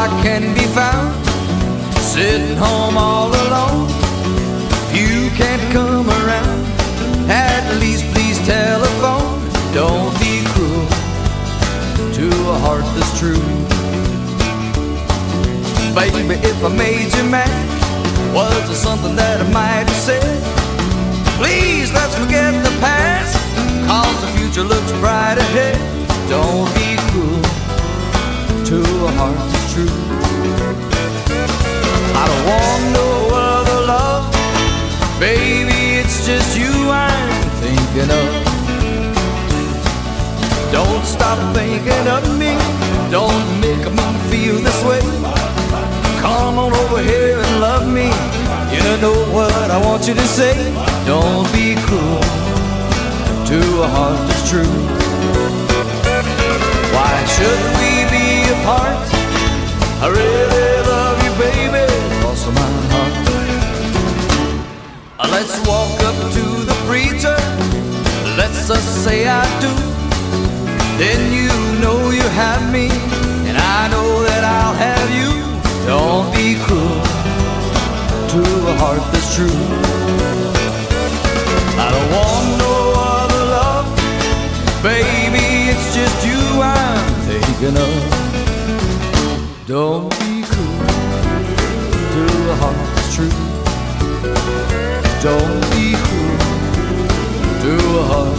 heart can be found sitting home all alone. If you can't come around, at least please telephone. Don't be cruel to a heart that's true. Baby, if I made you mad, was there something that I might have said? Please, let's forget the past, 'cause the future looks bright ahead. Don't be cruel to a heart that's true. I don't want no other love, baby, it's just you I'm thinking of. Don't stop thinking of me, don't make me feel this way. Come on over here and love me, you know what I want you to say. Don't be cruel to a heart that's true. Why should we be apart? I really love you, baby, cross my heart. Let's walk up to the preacher, let's just say I do. Then you know you have me, and I know that I'll have you. Don't be cruel to a heart that's true. I don't want no other love, baby, it's just you I'm thinking of. Don't be cruel to a heart that's true. Don't be cruel to a heart